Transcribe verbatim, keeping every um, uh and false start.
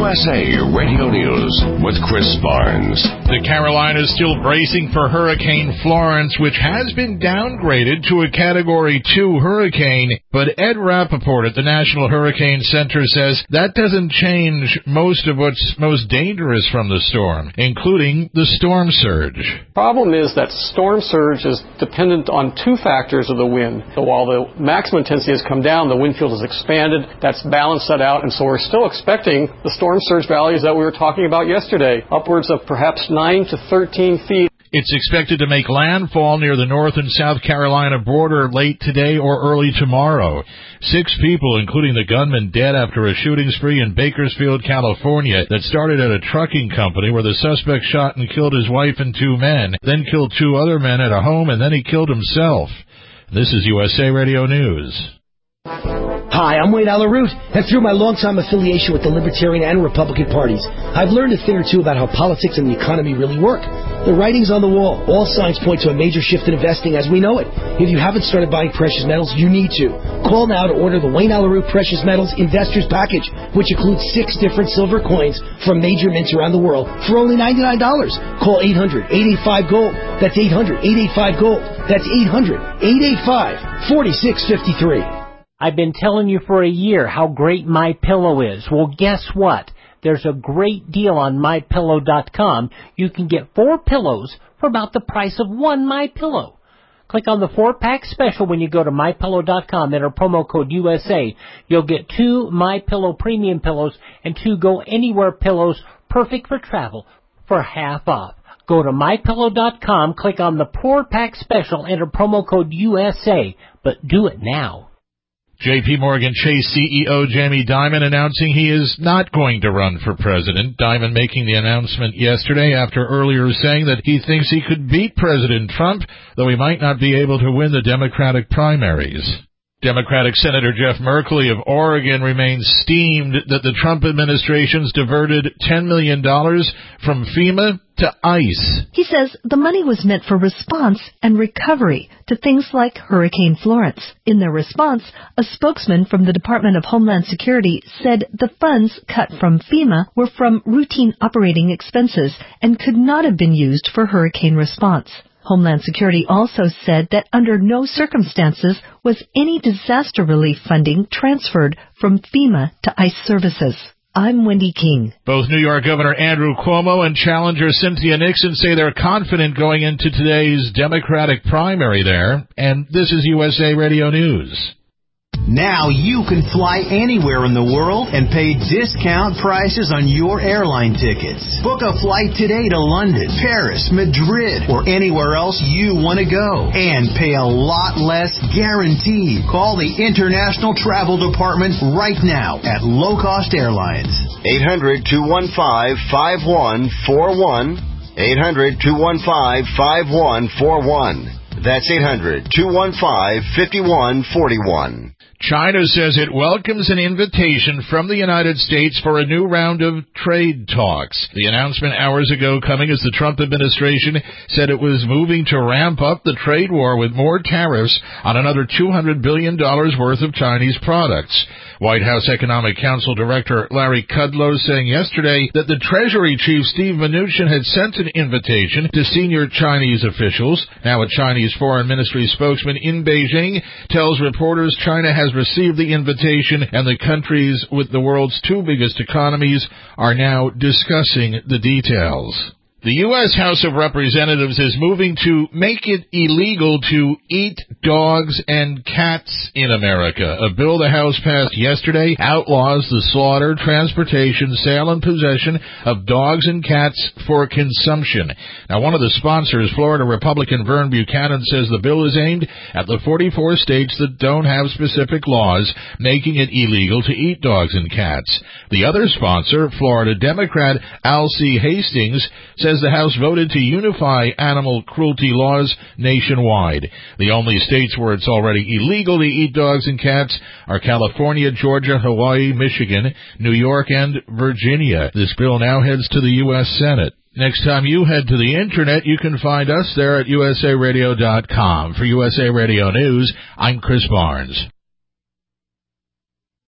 S A Radio News with Chris Barnes. The Carolinas still bracing for Hurricane Florence, which has been downgraded to a Category two hurricane. But Ed Rappaport at the National Hurricane Center says that doesn't change most of what's most dangerous from the storm, including the storm surge. Problem is that storm surge is dependent on two factors of the wind. So while the maximum intensity has come down, the wind field has expanded. That's balanced that out, and so we're still expecting the storm surge values that we were talking about yesterday, upwards of perhaps nine to thirteen feet. It's expected to make landfall near the North and South Carolina border late today or early tomorrow. Six people, including the gunman, dead after a shooting spree in Bakersfield, California, that started at a trucking company where the suspect shot and killed his wife and two men, then killed two other men at a home, and then he killed himself. This is U S A Radio News. Hi, I'm Wayne Allyn Root, and through my long-time affiliation with the Libertarian and Republican parties, I've learned a thing or two about how politics and the economy really work. The writing's on the wall. All signs point to a major shift in investing as we know it. If you haven't started buying precious metals, you need to. Call now to order the Wayne Allyn Root Precious Metals Investors Package, which includes six different silver coins from major mints around the world for only ninety-nine dollars. Call eight hundred, eight eight five, GOLD. That's eight hundred, eight eight five, GOLD. That's eight hundred, eight eight five, four six five three. I've been telling you for a year how great MyPillow is. Well, guess what? There's a great deal on My Pillow dot com. You can get four pillows for about the price of one MyPillow. Click on the four-pack special when you go to My Pillow dot com. Enter promo code U S A. You'll get two MyPillow premium pillows and two Go Anywhere pillows, perfect for travel, for half off. Go to My Pillow dot com, click on the four-pack special, enter promo code U S A, but do it now. J P. Morgan Chase C E O Jamie Dimon announcing he is not going to run for president. Dimon making the announcement yesterday after earlier saying that he thinks he could beat President Trump, though he might not be able to win the Democratic primaries. Democratic Senator Jeff Merkley of Oregon remains steamed that the Trump administration's diverted ten million dollars from FEMA to ICE. He says the money was meant for response and recovery to things like Hurricane Florence. In their response, a spokesman from the Department of Homeland Security said the funds cut from FEMA were from routine operating expenses and could not have been used for hurricane response. Homeland Security also said that under no circumstances was any disaster relief funding transferred from FEMA to ICE services. I'm Wendy King. Both New York Governor Andrew Cuomo and challenger Cynthia Nixon say they're confident going into today's Democratic primary there. And this is U S A Radio News. Now you can fly anywhere in the world and pay discount prices on your airline tickets. Book a flight today to London, Paris, Madrid, or anywhere else you want to go. And pay a lot less guaranteed. Call the International Travel Department right now at Low Cost Airlines. eight hundred, two one five, five one four one. eight hundred, two one five, five one four one. That's eight hundred, two one five, five one four one. China says it welcomes an invitation from the United States for a new round of trade talks. The announcement hours ago coming as the Trump administration said it was moving to ramp up the trade war with more tariffs on another two hundred billion dollars worth of Chinese products. White House Economic Council Director Larry Kudlow saying yesterday that the Treasury Chief Steve Mnuchin had sent an invitation to senior Chinese officials. Now a Chinese Foreign Ministry spokesman in Beijing tells reporters China has received the invitation and the countries with the world's two biggest economies are now discussing the details. The U S House of Representatives is moving to make it illegal to eat dogs and cats in America. A bill the House passed yesterday outlaws the slaughter, transportation, sale, and possession of dogs and cats for consumption. Now, one of the sponsors, Florida Republican Vern Buchanan, says the bill is aimed at the forty-four states that don't have specific laws making it illegal to eat dogs and cats. The other sponsor, Florida Democrat Alcee Hastings, says the House voted to unify animal cruelty laws nationwide. The only states where it's already illegal to eat dogs and cats are California, Georgia, Hawaii, Michigan, New York, and Virginia. This bill now heads to the U S Senate. Next time you head to the Internet, you can find us there at U S A radio dot com. For U S A Radio News, I'm Chris Barnes.